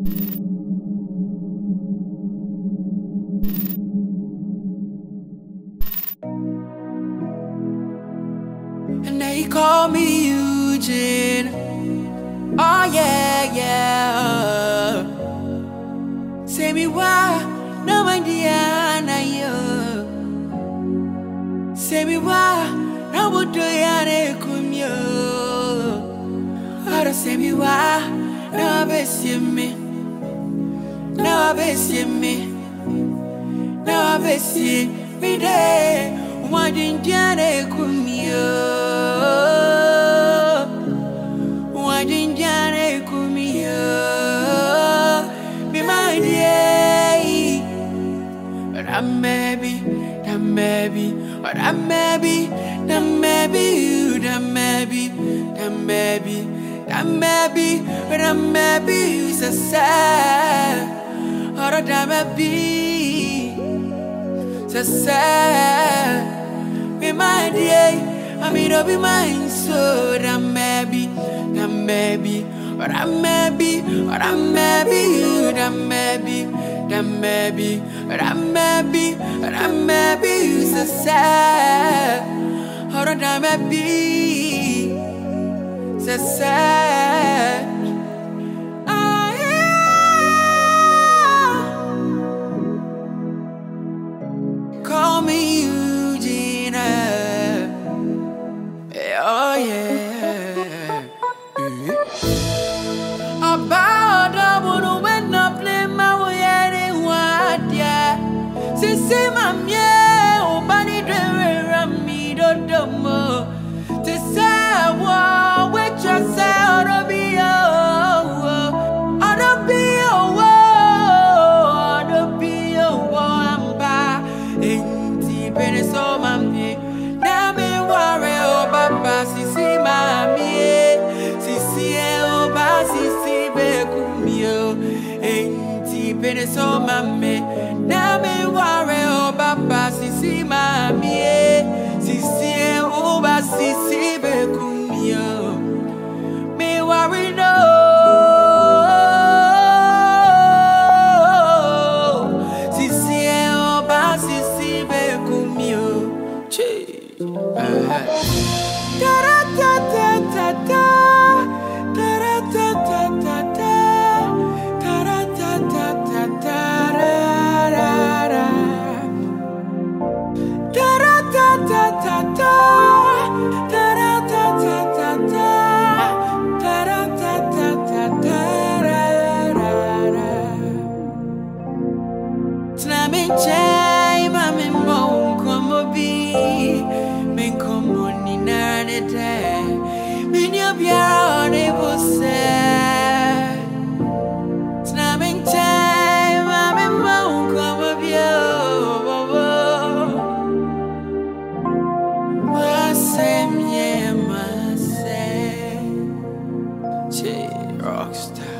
And they call me Eugene. Oh yeah, yeah. Say me why, no Indiana, yo. Say me why, no Budoyane Kumyo. Or say me why, no Bessie me. No Bessie me. No Bessie me day. One Indiana Kumyo. One Indiana Kumyo. Be my day. But I may be, but I may be, but I may be, so sad. Or I may be, so sad. Be my day, I mean, I'll be mine, so that maybe, but I may be, but I may be, but I may be, so sad. Or I may be, so sad. Call me Eugene. Oh yeah. About the one when I play my way anywhere, yeah. Sisi mamie, obani dere mi do domo. To say what which I say, I'll be I'm back. Ain't been so mamie. Now me worry about Sisi mamie. Sisi oba Sisi bekumio. Ain't been so mamie. Now me worry about Sisi mamie. Sisi oba Sisi bekumio. Me worry no. Sisi oba Sisi bekumio. Da da da da da da. Da da da da da da. Da da da da da da. Da da da da da da. Da da da da da da. Da da da da da da. Tnami chai mami mo como bi. Men como ni nane te. Men yo biara ne você. Tnami chai mami mo como bio. Rockstar.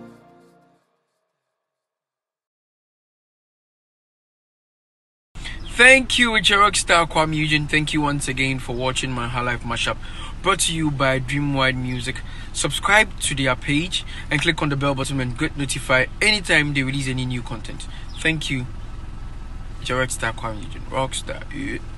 Thank you, it's your Rockstar Kwame Eugene. Thank you once again for watching my High Life mashup brought to you by Dreamwide Music. Subscribe to their page and click on the bell button and get notified anytime they release any new content. Thank you. It's your Rockstar Kwame Eugene. Rockstar. Yeah.